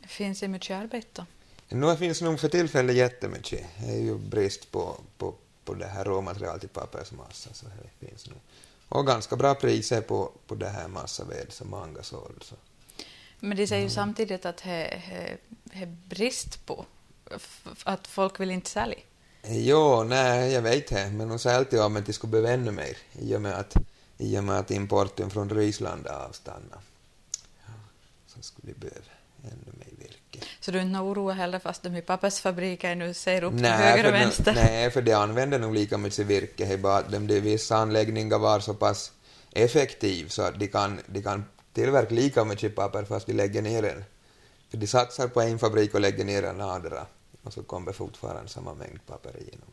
Finns det mycket arbete? Nu finns nog för tillfället jättemycket. Det är ju brist på det här råmaterial till pappersmassa. Så det finns nu. Och ganska bra priser på det här massaved som mangasol. Så. Men det säger ju samtidigt att det är brist på att folk vill inte sälja. Jo, nej, jag vet det. Men de säger alltid att det skulle behöva ännu mer i och med att importen från Ryssland avstannar. Ja, så skulle vi behöva ännu mer virke. Så du är inte oroad heller fast de i pappersfabriker nu ser upp till höger och vänster? Nej, för de använder nog lika mycket virke. Det är bara att vissa anläggningar var så pass effektiv så att de kan tillverka lika mycket papper fast de lägger ner den. För de satsar på en fabrik och lägger ner en andra. Och så kommer fortfarande samma mängd papper igenom.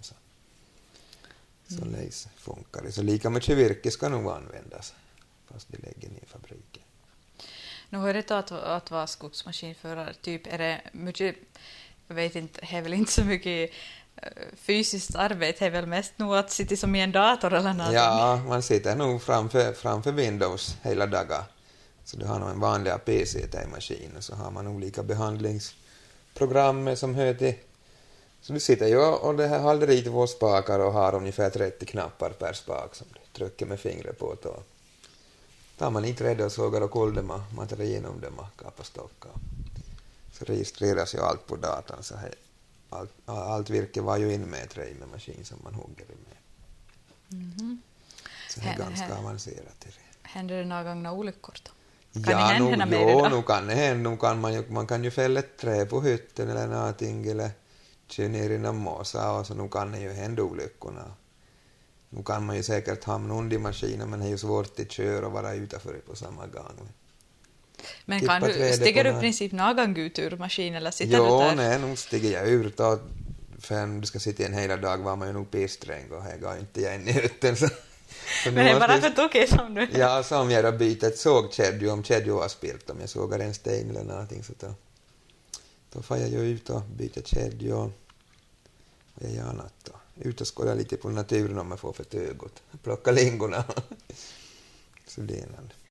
Så läs funkar det. Så lika mycket virke ska nog användas fast de lägger ner fabriken. Nu hör det att vara skogsmaskinförare. Typ är det mycket, jag vet inte, det är väl inte så mycket fysiskt arbete. Det är väl mest nog att sitta som i en dator eller något. Ja, man sitter nog framför Windows hela dagen. Så du har nog en vanliga PC till maskinen. Så har man olika behandlingsprogram som hör till. Så du sitter ju och det här håller i två spakar och har ungefär 30 knappar per spak som du trycker med fingret på. Då tar man inte rädd och sågar och kolde man tar igenom dem och kapar stockar. Så registreras ju allt på datan. Så här, allt virke var ju in med med maskin som man hugger med. Mm-hmm. Så det är ganska avancerat. Händer det några gånger olyckor då? Ja, nu kan det hända. Man kan ju fälla ett trä på hytten eller någonting eller köra ner i någon mossa och så nu kan det ju hända olyckorna. Nu kan man ju säkert hamna under maskinen men det är ju svårt att köra och vara utanför på samma gång. Men kan du, stiger du i princip någon gång ut ur maskinen eller sitter du där? Jo, nej, nu stiger jag ur då. För om du ska sitta en hela dag var man ju nog pisträng och här går inte jag in i hytten så. Men det är bara för tokigt som du... Ja, som jag har bytt ett sågkedju om kedju har spilt om jag sågar en sten eller någonting så då får jag ju ut och byta kedju och jag gör annat då. Ut och skåda lite på naturen om jag får för ögot. Plocka lingorna. Så det är något.